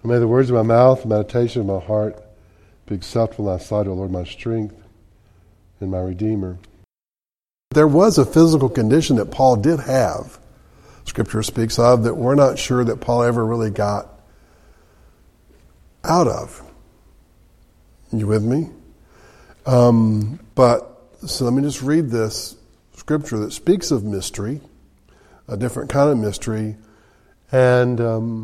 And may the words of my mouth, the meditation of my heart be acceptable in thy sight, O Lord, my strength and my Redeemer. There was a physical condition that Paul did have, Scripture speaks of, that we're not sure that Paul ever really got out of. You with me? So let me just read this Scripture that speaks of mystery, a different kind of mystery, and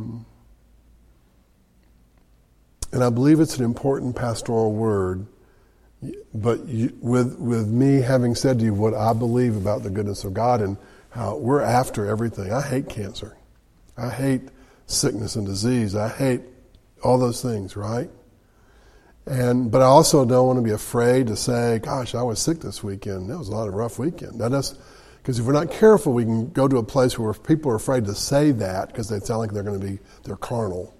I believe it's an important pastoral word. But with me having said to you what I believe about the goodness of God and how we're after everything. I hate cancer. I hate sickness and disease. I hate all those things, right? But I also don't want to be afraid to say, gosh, I was sick this weekend. That was a rough weekend. Because if we're not careful, we can go to a place where people are afraid to say that because they sound like they're carnal.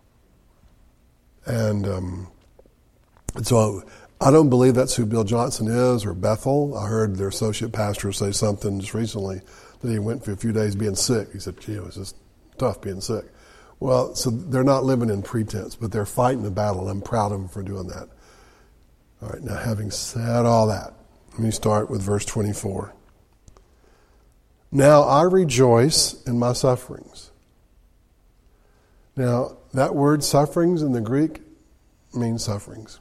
And so I don't believe that's who Bill Johnson is or Bethel. I heard their associate pastor say something just recently that he went for a few days being sick. He said, gee, it was just tough being sick. Well, so they're not living in pretense, but they're fighting the battle. I'm proud of them for doing that. All right, now having said all that, let me start with verse 24. Now I rejoice in my sufferings. Now, that word sufferings in the Greek means sufferings.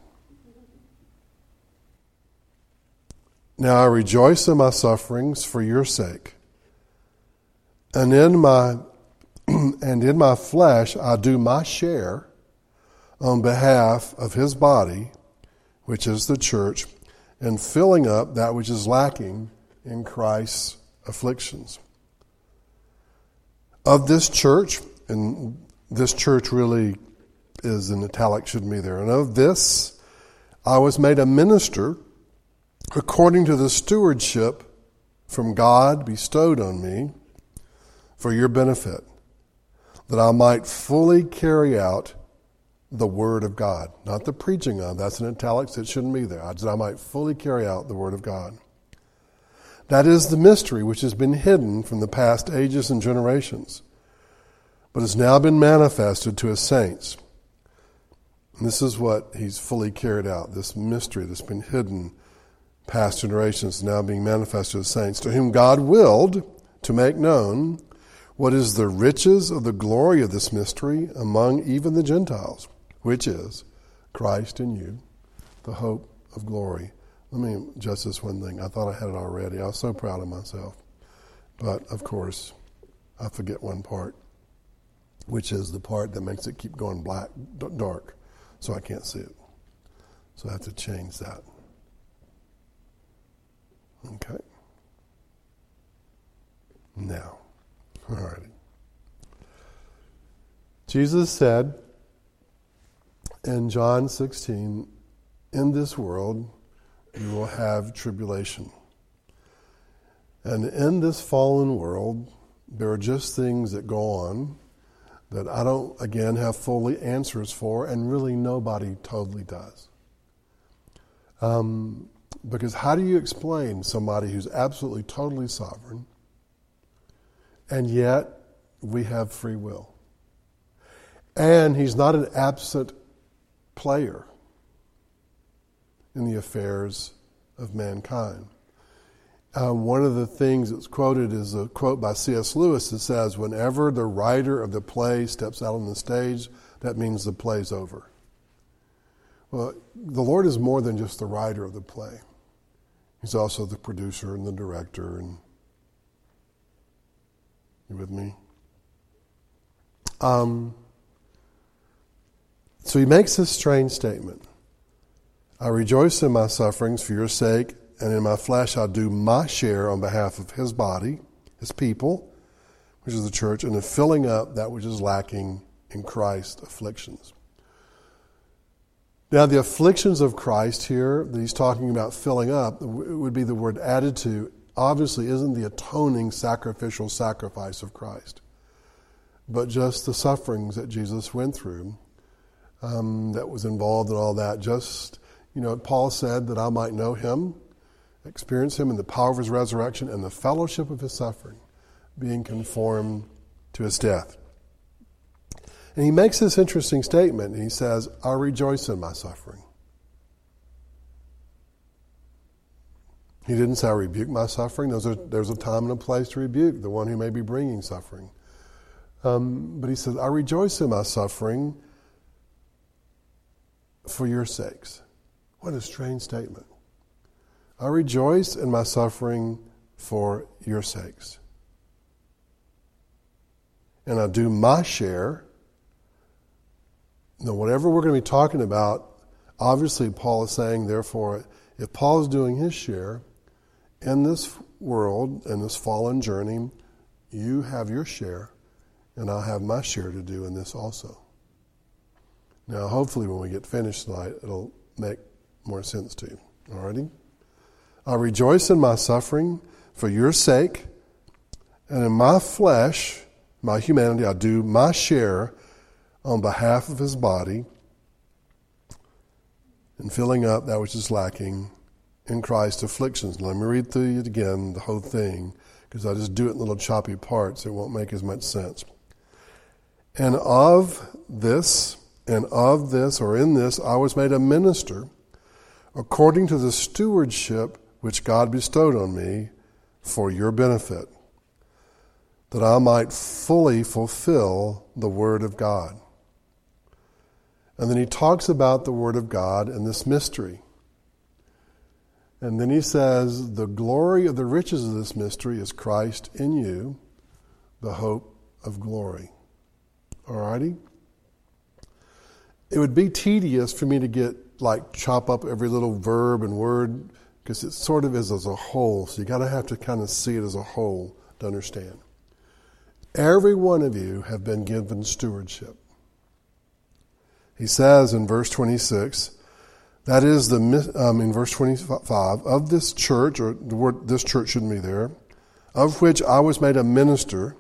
Now I rejoice in my sufferings for your sake. And in my flesh I do my share on behalf of his body, which is the church, in filling up that which is lacking in Christ's afflictions. Of this church, and this church really is in italics, shouldn't be there. And of this, I was made a minister according to the stewardship from God bestowed on me for your benefit, that I might fully carry out the word of God. Not the preaching of, that's in italics, it shouldn't be there. That I might fully carry out the word of God. That is the mystery which has been hidden from the past ages and generations, but has now been manifested to his saints. And this is what he's fully carried out, this mystery that's been hidden past generations, now being manifested to the saints, to whom God willed to make known what is the riches of the glory of this mystery among even the Gentiles, which is Christ in you, the hope of glory. Let me just this one thing. I thought I had it already. I was so proud of myself. But, of course, I forget one part, which is the part that makes it keep going dark, so I can't see it. So I have to change that. Okay. Now, all righty. Jesus said in John 16, in this world you will have tribulation. And in this fallen world, there are just things that go on that I don't, again, have fully answers for, and really nobody totally does. Because how do you explain somebody who's absolutely, totally sovereign, and yet we have free will? And he's not an absent player in the affairs of mankind. One of the things that's quoted is a quote by C.S. Lewis that says, whenever the writer of the play steps out on the stage, that means the play's over. Well, the Lord is more than just the writer of the play. He's also the producer and the director. And you with me? So he makes this strange statement. I rejoice in my sufferings for your sake, and in my flesh I do my share on behalf of his body, his people, which is the church, and in filling up that which is lacking in Christ's afflictions. Now, the afflictions of Christ here that he's talking about filling up would be the word added to, obviously isn't the atoning sacrificial sacrifice of Christ, but just the sufferings that Jesus went through that was involved in all that. Just, Paul said that I might know him, experience him in the power of his resurrection and the fellowship of his suffering, being conformed to his death. And he makes this interesting statement, and he says, I rejoice in my suffering. He didn't say, I rebuke my suffering. There's a time and a place to rebuke the one who may be bringing suffering. But he says, I rejoice in my suffering for your sakes. What a strange statement. I rejoice in my suffering for your sakes. And I do my share. Now, whatever we're going to be talking about, obviously Paul is saying, therefore, if Paul is doing his share in this world, in this fallen journey, you have your share, and I'll have my share to do in this also. Now, hopefully when we get finished tonight, it'll make more sense to you. Alrighty? I rejoice in my suffering for your sake, and in my flesh, my humanity, I do my share on behalf of his body in filling up that which is lacking in Christ's afflictions. Let me read through it again, the whole thing, because I just do it in little choppy parts. It won't make as much sense. And in this, or in this, I was made a minister according to the stewardship which God bestowed on me for your benefit, that I might fully fulfill the Word of God. And then he talks about the Word of God and this mystery. And then he says, the glory of the riches of this mystery is Christ in you, the hope of glory. Alrighty? It would be tedious for me to chop up every little verb and word, because it sort of is as a whole. So you have to kind of see it as a whole to understand. Every one of you have been given stewardship. He says in verse 26, that is in verse 25, of this church, or the word this church shouldn't be there, of which I was made a minister.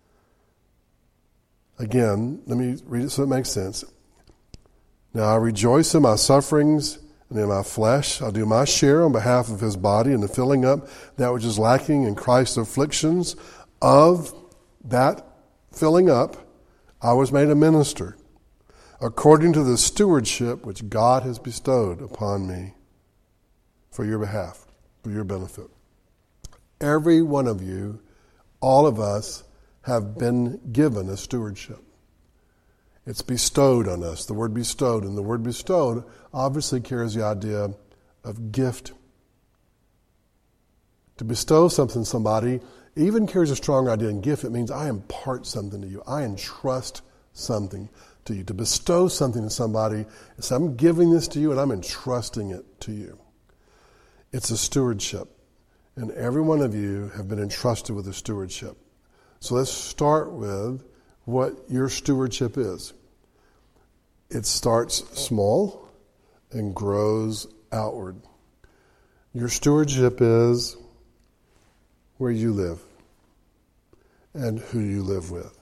Again, let me read it so it makes sense. Now I rejoice in my sufferings and in my flesh. I do my share on behalf of his body in the filling up that which is lacking in Christ's afflictions. Of that filling up, I was made a minister, according to the stewardship which God has bestowed upon me for your behalf, for your benefit. Every one of you, all of us, have been given a stewardship. It's bestowed on us, the word bestowed. And the word bestowed obviously carries the idea of gift. To bestow something on somebody even carries a strong idea in gift. It means I impart something to you. I entrust something to you. To bestow something to somebody is I'm giving this to you and I'm entrusting it to you. It's a stewardship. And every one of you have been entrusted with a stewardship. So let's start with what your stewardship is. It starts small and grows outward. Your stewardship is where you live and who you live with,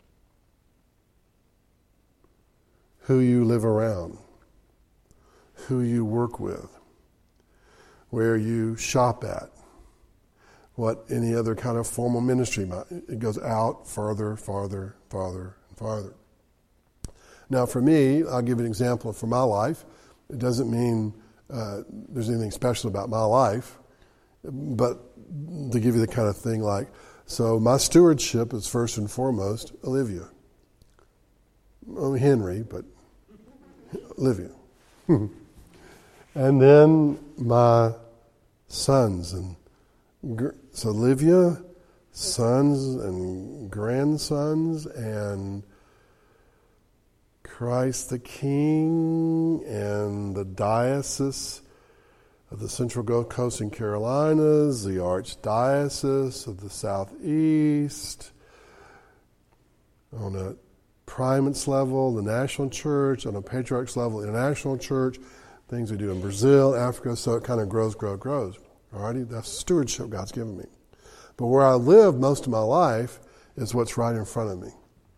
who you live around, who you work with, where you shop at, what any other kind of formal ministry might. It goes out farther, farther, farther, and farther. Now for me, I'll give an example for my life. It doesn't mean there's anything special about my life, but to give you the kind of thing so my stewardship is first and foremost Olivia. Well, Henry, but Olivia. And then my sons and so Olivia, sons and grandsons, and Christ the King, and the Diocese of the Central Gulf Coast and Carolinas, the Archdiocese of the Southeast, on a primates level, the national church, on a patriarchs level, the international church, things we do in Brazil, Africa, so it kind of grows. Alrighty, that's stewardship God's given me. But where I live most of my life is what's right in front of me.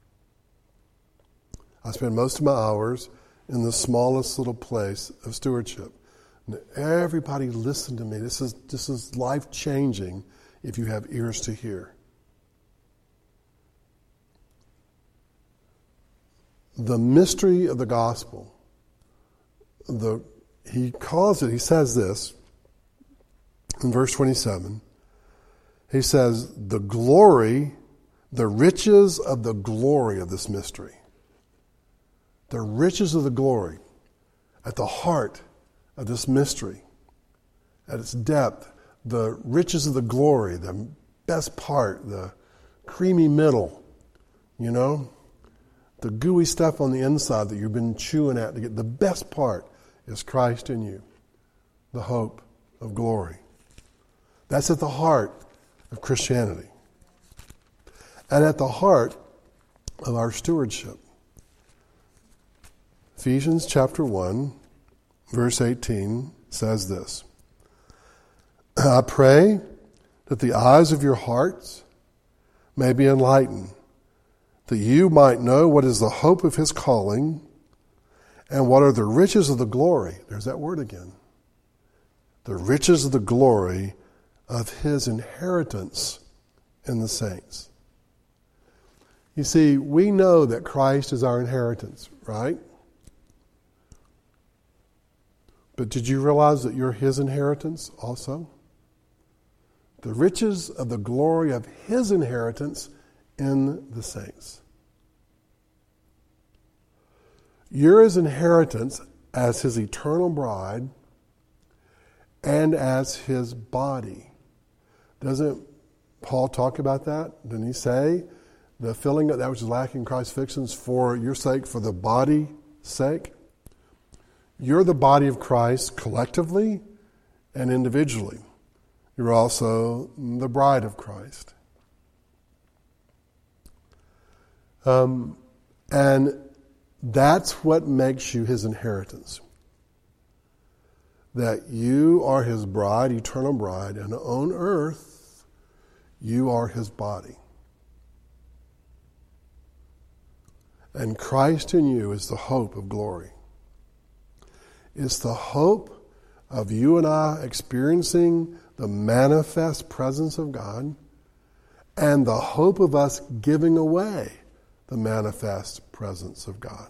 I spend most of my hours in the smallest little place of stewardship. And everybody listen to me. This is life-changing if you have ears to hear. the mystery of the gospel. He says this in verse 27. He says, the riches of the glory of this mystery. The riches of the glory at the heart of this mystery, at its depth, the riches of the glory, the best part, the creamy middle, the gooey stuff on the inside that you've been chewing at to get the best part is Christ in you, the hope of glory. That's at the heart of Christianity and at the heart of our stewardship. Ephesians chapter 1, verse 18 says this, I pray that the eyes of your hearts may be enlightened, that you might know what is the hope of his calling and what are the riches of the glory. There's that word again. The riches of the glory of his inheritance in the saints. You see, we know that Christ is our inheritance, right? But did you realize that you're his inheritance also? The riches of the glory of his inheritance in the saints. You're his inheritance as his eternal bride and as his body. Doesn't Paul talk about that? Didn't he say the filling of that which is lacking in Christ's fictions for your sake, for the body's sake? You're the body of Christ collectively and individually. You're also the bride of Christ. And that's what makes you his inheritance. That you are his bride, eternal bride, and on earth, you are his body. And Christ in you is the hope of glory. It's the hope of you and I experiencing the manifest presence of God and the hope of us giving away the manifest presence of God.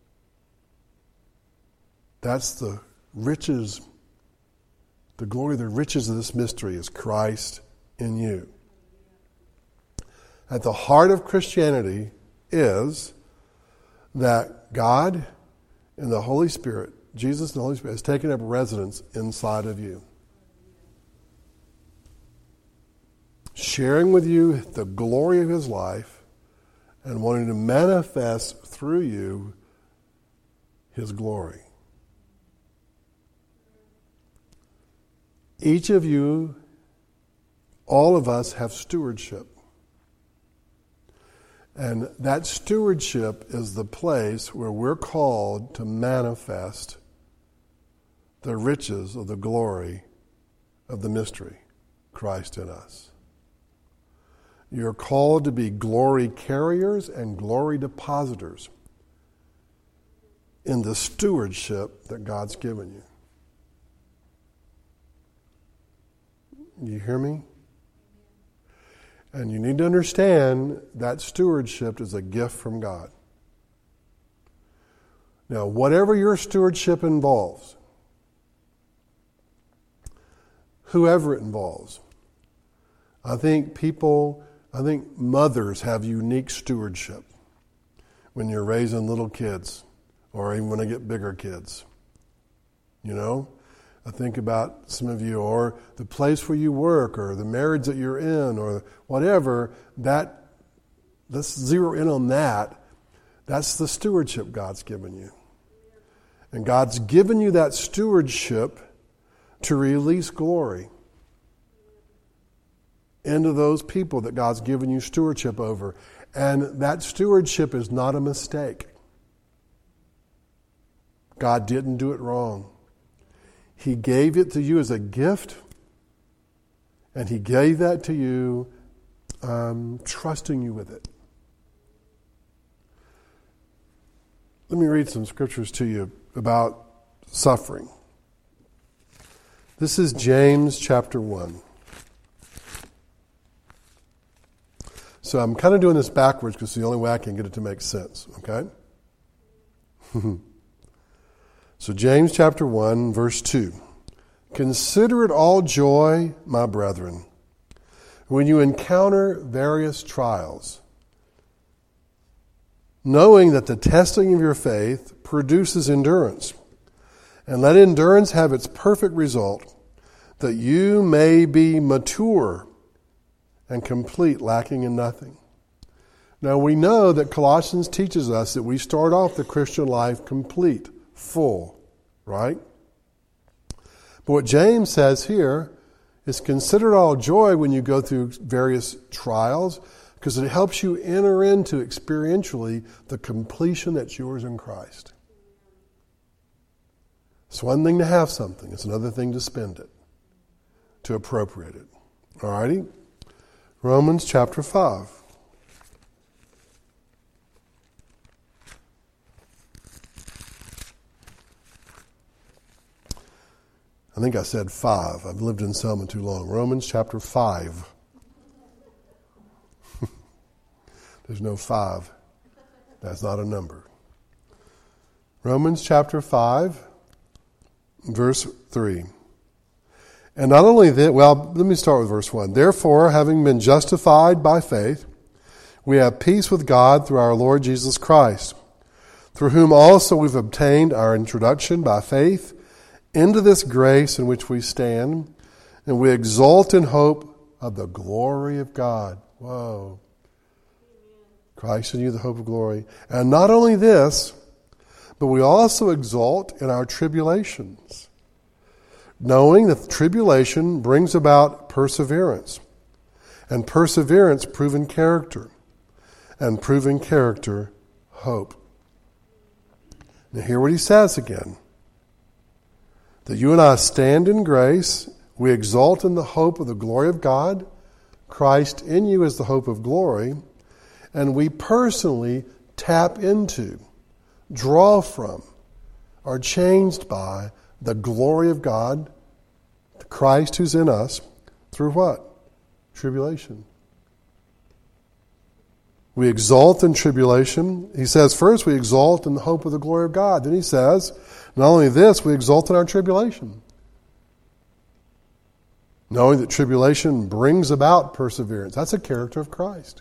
That's the riches, the glory, the riches of this mystery is Christ in you. At the heart of Christianity is that God and the Holy Spirit, Jesus and the Holy Spirit, has taken up residence inside of you. Sharing with you the glory of his life and wanting to manifest through you his glory. Each of you, all of us, have stewardship. And that stewardship is the place where we're called to manifest the riches of the glory of the mystery, Christ in us. You're called to be glory carriers and glory depositors in the stewardship that God's given you. You hear me? And you need to understand that stewardship is a gift from God. Now, whatever your stewardship involves, whoever it involves, I think mothers have unique stewardship when you're raising little kids or even when they get bigger kids. I think about some of you, or the place where you work, or the marriage that you're in, or whatever. Let's zero in on that. That's the stewardship God's given you. And God's given you that stewardship to release glory into those people that God's given you stewardship over. And that stewardship is not a mistake. God didn't do it wrong. He gave it to you as a gift, and he gave that to you trusting you with it. Let me read some scriptures to you about suffering. This is James chapter 1. So I'm kind of doing this backwards because it's the only way I can get it to make sense, okay? So James chapter 1, verse 2. Consider it all joy, my brethren, when you encounter various trials, knowing that the testing of your faith produces endurance. And let endurance have its perfect result, that you may be mature and complete, lacking in nothing. Now we know that Colossians teaches us that we start off the Christian life complete, full, right? But what James says here is consider it all joy when you go through various trials, because it helps you enter into experientially the completion that's yours in Christ. It's one thing to have something. It's another thing to spend it, to appropriate it. All righty? Romans chapter 5. I think I said 5. I've lived in Selma too long. Romans chapter 5. There's no 5. That's not a number. Romans chapter 5, verse 3. And not only that, well, let me start with verse 1. Therefore, having been justified by faith, we have peace with God through our Lord Jesus Christ, through whom also we've obtained our introduction by faith into this grace in which we stand, and we exult in hope of the glory of God. Whoa. Christ in you, the hope of glory. And not only this, but we also exult in our tribulations, knowing that tribulation brings about perseverance, and perseverance, proven character, and proven character, hope. Now hear what he says again. That you and I stand in grace, we exult in the hope of the glory of God, Christ in you is the hope of glory, and we personally tap into, draw from, are changed by the glory of God, Christ who's in us, through what? Tribulation. We exult in tribulation. He says first we exult in the hope of the glory of God. Then he says, not only this, we exult in our tribulation. Knowing that tribulation brings about perseverance. That's a character of Christ.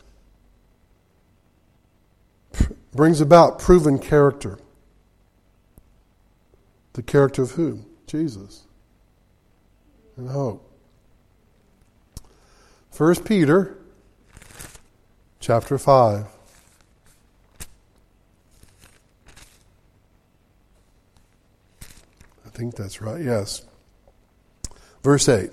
Brings about proven character. The character of who? Jesus. And hope. 1 Peter chapter 5. I think that's right, yes. Verse 8.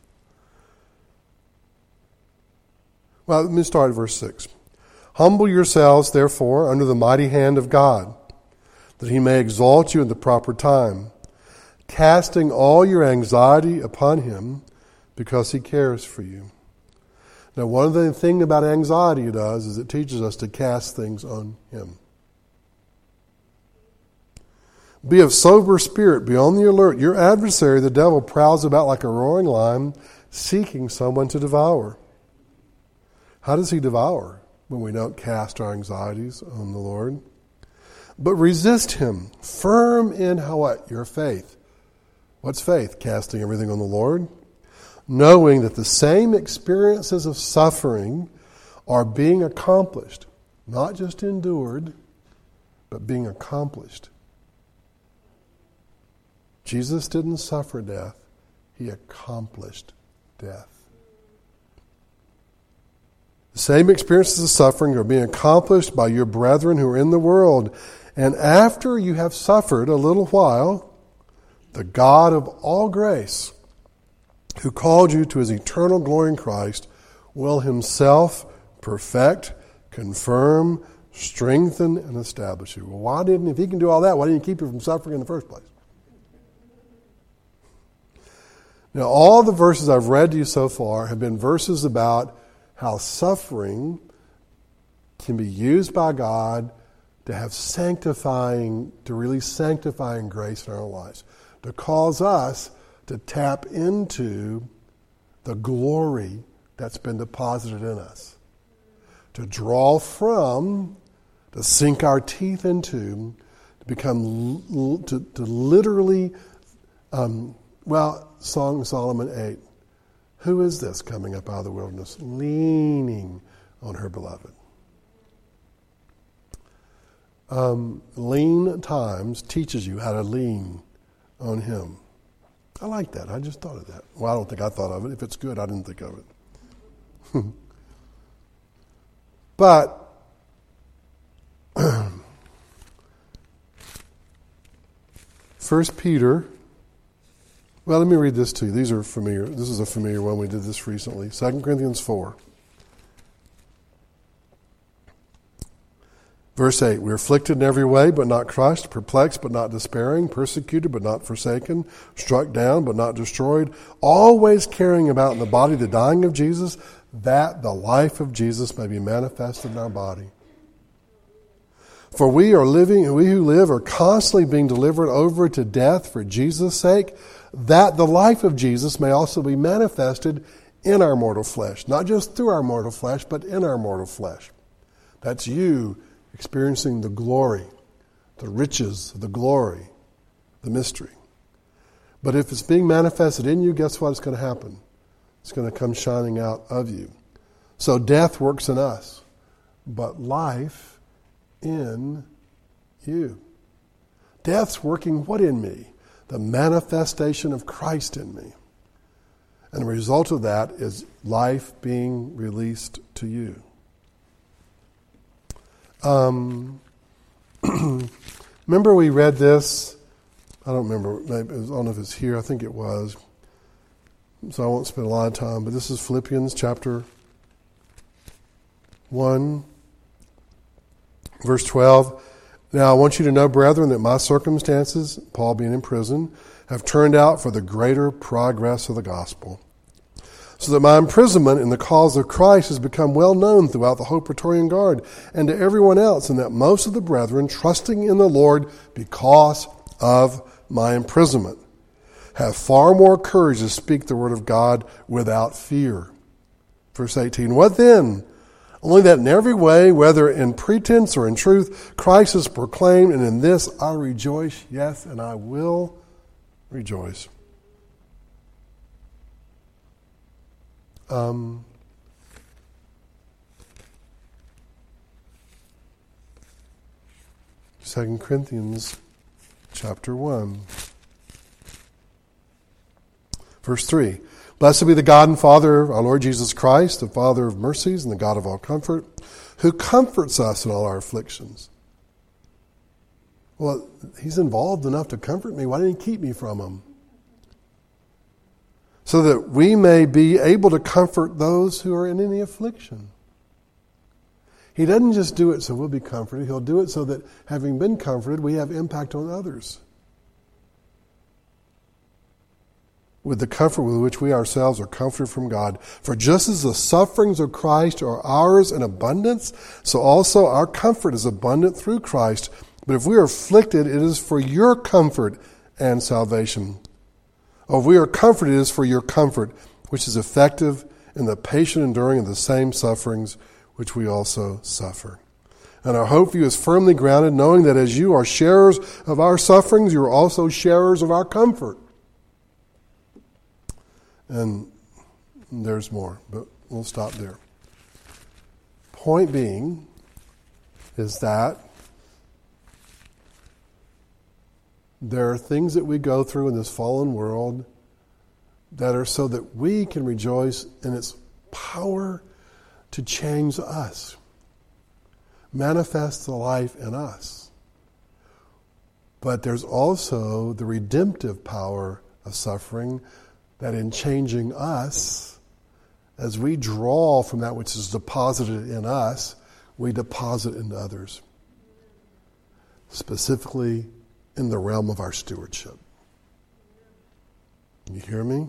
Well, let me start at verse 6. Humble yourselves, therefore, under the mighty hand of God, that he may exalt you in the proper time, casting all your anxiety upon him, because he cares for you. Now, one of the things about anxiety it does is it teaches us to cast things on him. Be of sober spirit, be on the alert. Your adversary, the devil, prowls about like a roaring lion, seeking someone to devour. How does he devour? When we don't cast our anxieties on the Lord. But resist him, firm in what? Your faith. What's faith? Casting everything on the Lord. Knowing that the same experiences of suffering are being accomplished. Not just endured, but being accomplished. Jesus didn't suffer death. He accomplished death. The same experiences of suffering are being accomplished by your brethren who are in the world. And after you have suffered a little while, the God of all grace, who called you to his eternal glory in Christ, will himself perfect, confirm, strengthen, and establish you. Well, if he can do all that, why didn't he keep you from suffering in the first place? Now, all the verses I've read to you so far have been verses about how suffering can be used by God to have release sanctifying grace in our lives, to cause us to tap into the glory that's been deposited in us, to draw from, to sink our teeth into, to literally, Song of Solomon 8. Who is this coming up out of the wilderness, leaning on her beloved? Lean times teaches you how to lean on him. I like that. I just thought of that. Well, I don't think I thought of it. If it's good, I didn't think of it. But First Peter, well, let me read this to you. These are familiar. This is a familiar one. We did this recently. 2 Corinthians 4. Verse 8, we are afflicted in every way, but not crushed, perplexed, but not despairing, persecuted, but not forsaken, struck down, but not destroyed, always carrying about in the body the dying of Jesus, that the life of Jesus may be manifested in our body. For we who live are constantly being delivered over to death for Jesus' sake, that the life of Jesus may also be manifested in our mortal flesh. Not just through our mortal flesh, but in our mortal flesh. That's you experiencing the glory, the riches, the glory, the mystery. But if it's being manifested in you, guess what is going to happen? It's going to come shining out of you. So death works in us, but life in you. Death's working what in me? The manifestation of Christ in me. And the result of that is life being released to you. Remember we read this? I don't remember. Maybe, I don't know if it's here. I think it was. So I won't spend a lot of time. But this is Philippians chapter 1, verse 12. Now I want you to know, brethren, that my circumstances, Paul being in prison, have turned out for the greater progress of the gospel. So that my imprisonment in the cause of Christ has become well known throughout the whole Praetorian Guard and to everyone else, and that most of the brethren, trusting in the Lord because of my imprisonment, have far more courage to speak the word of God without fear. Verse 18, what then? Only that in every way, whether in pretense or in truth, Christ is proclaimed, and in this I rejoice, yes, and I will rejoice. 2 Corinthians chapter 1. Verse 3. Blessed be the God and Father of our Lord Jesus Christ, the Father of mercies and the God of all comfort, who comforts us in all our afflictions. Well, he's involved enough to comfort me. Why didn't he keep me from him? So that we may be able to comfort those who are in any affliction. He doesn't just do it so we'll be comforted. He'll do it so that, having been comforted, we have impact on others. With the comfort with which we ourselves are comforted from God. For just as the sufferings of Christ are ours in abundance, so also our comfort is abundant through Christ. But if we are afflicted, it is for your comfort and salvation. Or if we are comforted, it is for your comfort, which is effective in the patient enduring of the same sufferings which we also suffer. And our hope for you is firmly grounded, knowing that as you are sharers of our sufferings, you are also sharers of our comfort. And there's more, but we'll stop there. Point being is that there are things that we go through in this fallen world that are so that we can rejoice in its power to change us, manifest the life in us. But there's also the redemptive power of suffering, that in changing us, as we draw from that which is deposited in us, we deposit into others. Specifically in the realm of our stewardship. You hear me?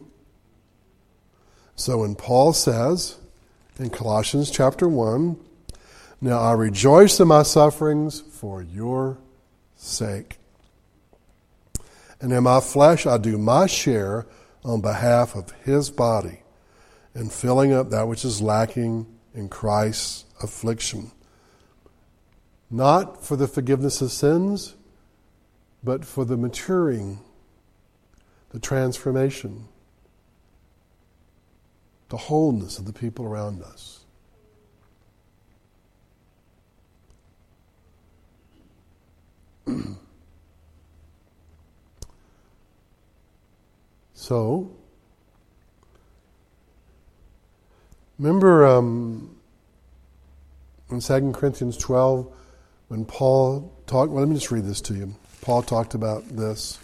So when Paul says in Colossians chapter 1, now I rejoice in my sufferings for your sake. And in my flesh I do my share on behalf of his body in filling up that which is lacking in Christ's affliction. Not for the forgiveness of sins, but for the maturing, the transformation, the wholeness of the people around us. So, remember in 2 Corinthians 12, when Paul talked, well, let me just read this to you. Paul talked about this.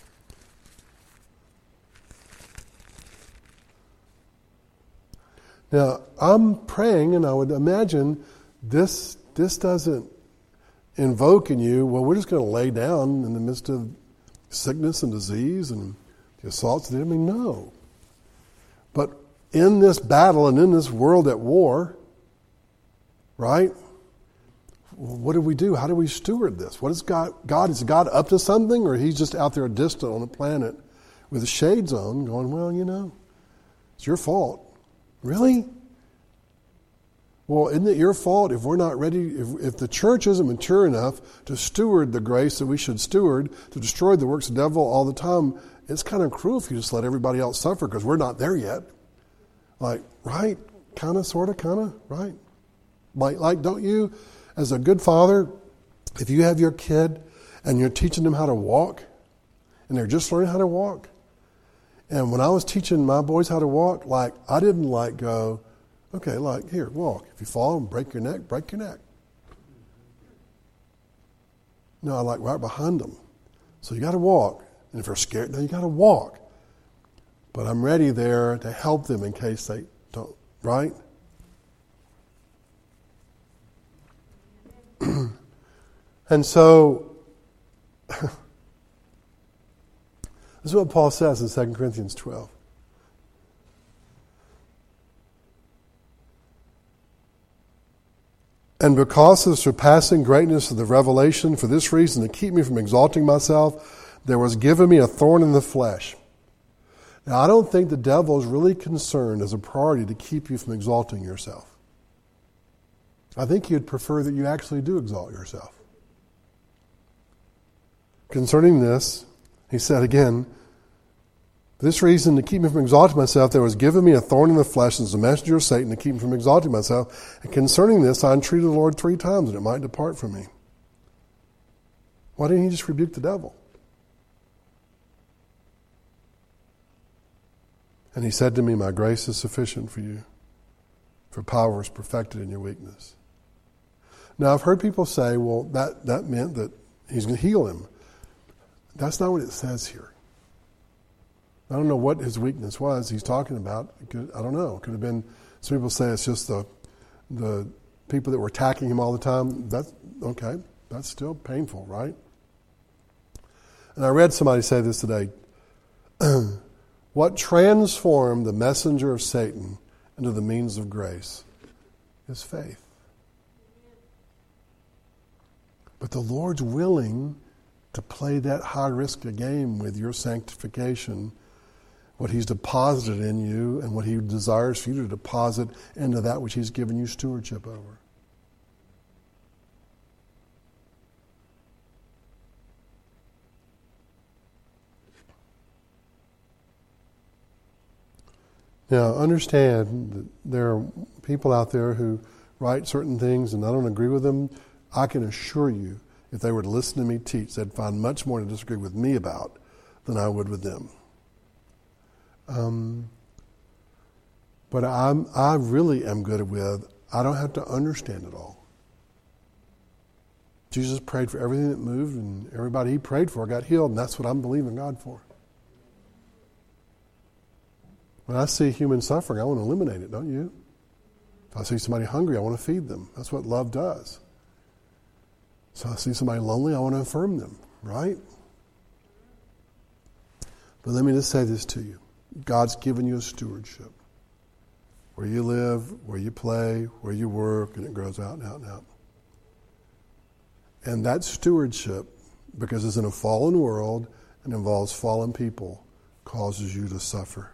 Now, I'm praying, and I would imagine this doesn't invoke in you, well, we're just going to lay down in the midst of sickness and disease and the assaults of the enemy. No. But in this battle and in this world at war, right? What do we do? How do we steward this? What is God? Is God up to something, or he's just out there distant on a planet with the shades on going, well, it's your fault. Really? Well, isn't it your fault if we're not ready, if the church isn't mature enough to steward the grace that we should steward, to destroy the works of the devil all the time? It's kind of cruel if you just let everybody else suffer because we're not there yet. Like, right? Kind of, sort of, kind of, right? Like, don't you, as a good father, if you have your kid and you're teaching them how to walk, and they're just learning how to walk, and when I was teaching my boys how to walk, I didn't go, okay, here, walk. If you fall and break your neck, break your neck. No, I right behind them. So you got to walk. And if they're scared, then you got to walk. But I'm ready there to help them in case they don't, right? And so, this is what Paul says in 2 Corinthians 12. And because of the surpassing greatness of the revelation, for this reason, to keep me from exalting myself, there was given me a thorn in the flesh. Now, I don't think the devil is really concerned as a priority to keep you from exalting yourself. I think he'd prefer that you actually do exalt yourself. Concerning this, he said again, for this reason, to keep me from exalting myself, there was given me a thorn in the flesh as a messenger of Satan to keep me from exalting myself. And concerning this, I entreated the Lord 3 times that it might depart from me. Why didn't he just rebuke the devil? And he said to me, my grace is sufficient for you, for power is perfected in your weakness. Now, I've heard people say, well, that meant that he's going to heal him. That's not what it says here. I don't know what his weakness was he's talking about. I don't know. It could have been, some people say it's just the people that were attacking him all the time. That's okay. That's still painful, right? And I read somebody say this today. What transformed the messenger of Satan into the means of grace is faith. But the Lord's willing to play that high-risk game with your sanctification, what he's deposited in you and what he desires for you to deposit into that which he's given you stewardship over. Now, understand that there are people out there who write certain things and I don't agree with them. I can assure you, if they were to listen to me teach, they'd find much more to disagree with me about than I would with them. But I really am good with, I don't have to understand it all. Jesus prayed for everything that moved, and everybody he prayed for got healed, and that's what I'm believing God for. When I see human suffering, I want to eliminate it, don't you? If I see somebody hungry, I want to feed them. That's what love does. So I see somebody lonely, I want to affirm them, right? But let me just say this to you. God's given you a stewardship. Where you live, where you play, where you work, and it grows out and out and out. And that stewardship, because it's in a fallen world and involves fallen people, causes you to suffer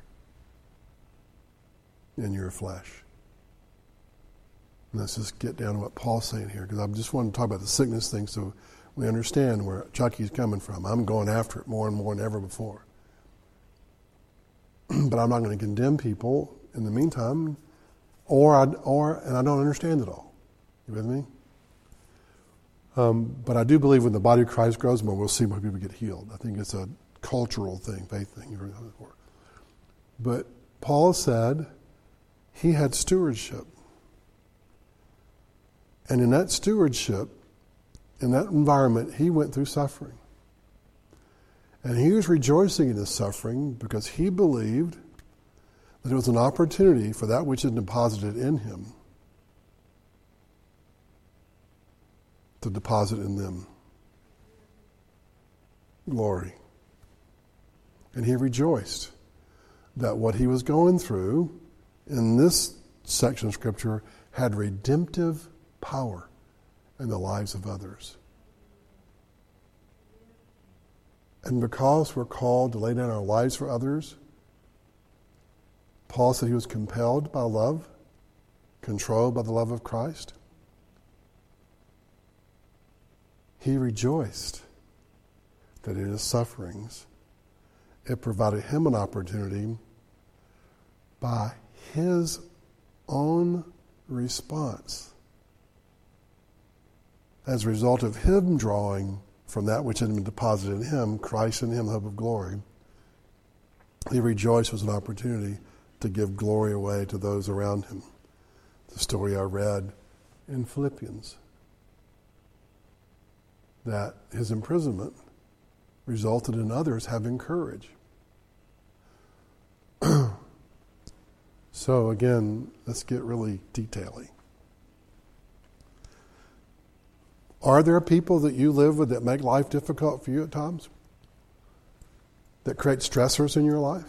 in your flesh. And let's just get down to what Paul's saying here, because I just want to talk about the sickness thing so We understand where Chucky's coming from. I'm going after it more and more than ever before. But I'm not going to condemn people in the meantime, and I don't understand it all. You with me? But I do believe when the body of Christ grows more, we'll see more people get healed. I think it's a cultural thing, faith thing. But Paul said he had stewardship. And in that stewardship, in that environment, he went through suffering. And he was rejoicing in his suffering because he believed that it was an opportunity for that which is deposited in him to deposit in them glory. And he rejoiced that what he was going through in this section of Scripture had redemptive power in the lives of others. And because we're called to lay down our lives for others, Paul said he was compelled by love, controlled by the love of Christ. He rejoiced that in his sufferings, it provided him an opportunity by his own response as a result of him drawing from that which had been deposited in him, Christ in him, the hope of glory. He rejoiced was an opportunity to give glory away to those around him. The story I read in Philippians, that his imprisonment resulted in others having courage. So again, let's get really detailing. Are there people that you live with that make life difficult for you at times? That create stressors in your life?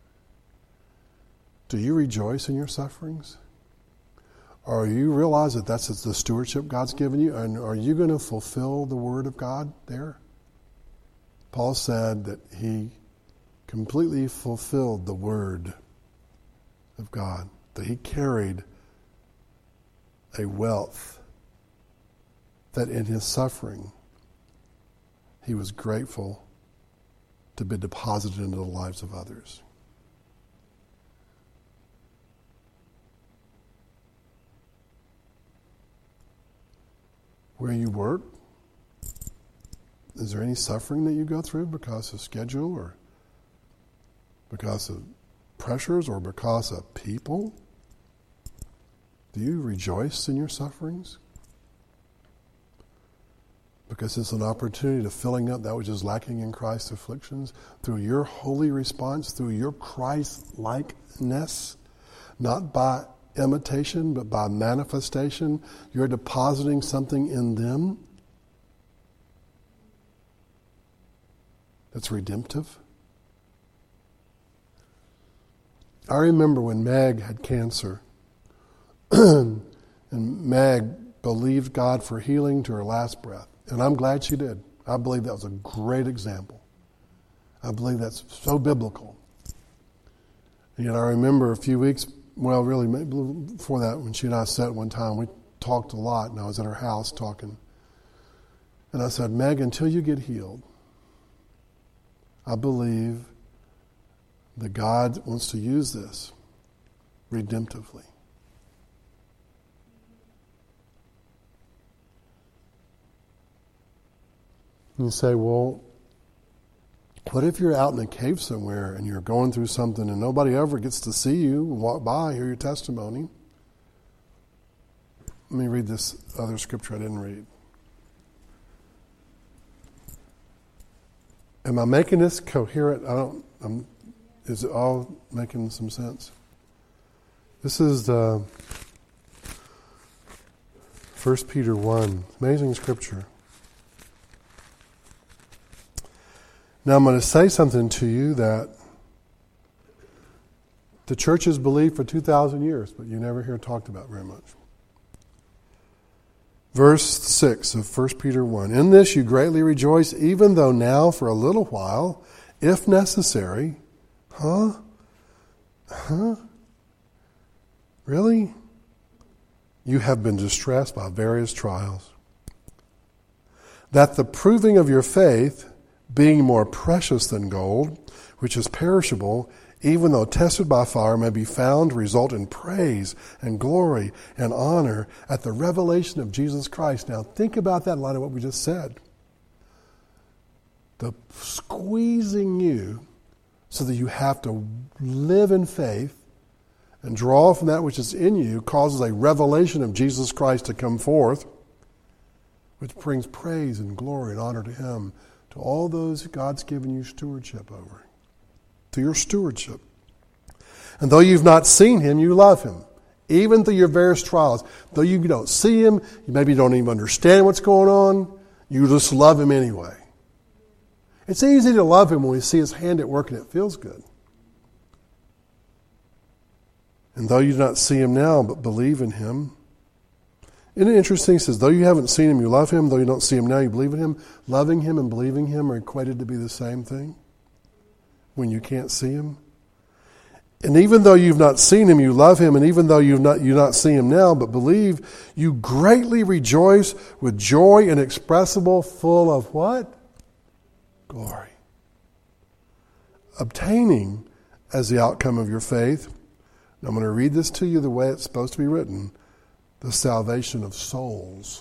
Do you rejoice in your sufferings? Or you realize that that's the stewardship God's given you? And are you going to fulfill the word of God there? Paul said that he completely fulfilled the word of God, that he carried a wealth that in his suffering he was grateful to be deposited into the lives of others. Where you work, is there any suffering that you go through because of schedule or because of pressures or because of people? Do you rejoice in your sufferings? Because it's an opportunity to filling up that which is lacking in Christ's afflictions through your holy response, through your Christ-likeness, not by imitation, but by manifestation. You're depositing something in them that's redemptive. I remember when Meg had cancer, and Meg believed God for healing to her last breath. And I'm glad she did. I believe that was a great example. I believe that's so biblical. And yet I remember a few weeks, well, really, maybe before that, when she and I sat one time, we talked a lot, and I was at her house talking. And I said, Meg, until you get healed, I believe that God wants to use this redemptively. And you say, well, what if you're out in a cave somewhere and you're going through something and nobody ever gets to see you and walk by, hear your testimony? Let me read this other scripture I didn't read. Am I making this coherent? Is it all making some sense? This is the 1 Peter 1, amazing scripture. Now I'm going to say something to you that the church has believed for 2,000 years, but you never hear it talked about very much. Verse 6 of 1 Peter 1. In this you greatly rejoice, even though now for a little while, if necessary. Really? You have been distressed by various trials, that the proving of your faith, being more precious than gold, which is perishable, even though tested by fire, may be found to result in praise and glory and honor at the revelation of Jesus Christ. Now think about that in light of what we just said. The squeezing you so that you have to live in faith and draw from that which is in you causes a revelation of Jesus Christ to come forth, which brings praise and glory and honor to Him, to all those God's given you stewardship over, to your stewardship. And though you've not seen Him, you love Him, even through your various trials. Though you don't see Him, you maybe don't even understand what's going on, you just love Him anyway. It's easy to love Him when we see His hand at work and it feels good. And though you do not see Him now, but believe in Him. Isn't it interesting? It says, though you haven't seen Him, you love Him. Though you don't see Him now, you believe in Him. Loving Him and believing Him are equated to be the same thing when you can't see Him. And even though you've not seen Him, you love Him. And even though you not see Him now, but believe, you greatly rejoice with joy inexpressible, full of what? Glory. Obtaining as the outcome of your faith. I'm going to read this to you the way it's supposed to be written. The salvation of souls.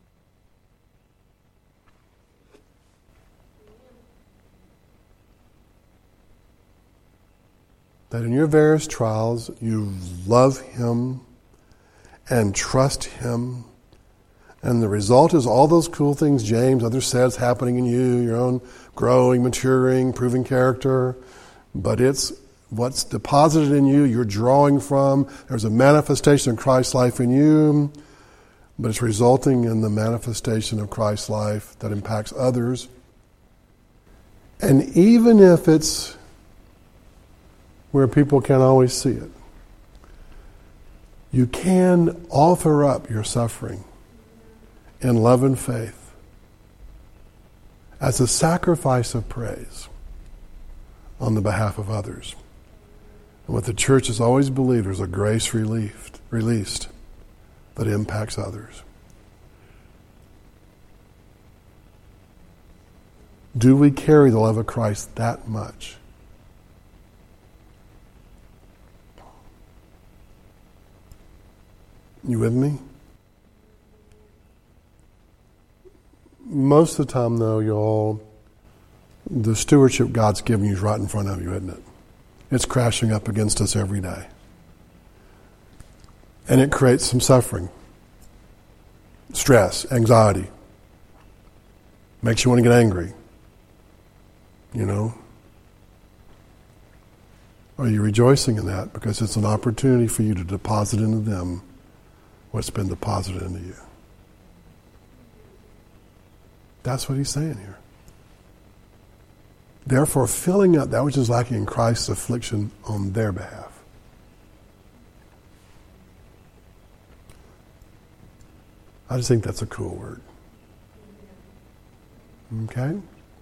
That in your various trials you love Him and trust Him. And the result is all those cool things James, others says happening in you, your own growing, maturing, proving character. But it's what's deposited in you, you're drawing from. There's a manifestation of Christ's life in you, but it's resulting in the manifestation of Christ's life that impacts others. And even if it's where people can't always see it, you can offer up your suffering in love and faith as a sacrifice of praise on the behalf of others. And what the church has always believed, there's a grace released that impacts others. Do we carry the love of Christ that much? You with me? Most of the time, though, y'all, the stewardship God's given you is right in front of you, isn't it? It's crashing up against us every day. And it creates some suffering, stress, anxiety. Makes you want to get angry. You know? Are you rejoicing in that? Because it's an opportunity for you to deposit into them what's been deposited into you. That's what he's saying here. Therefore, filling up that which is lacking in Christ's affliction on their behalf. I just think that's a cool word. Okay?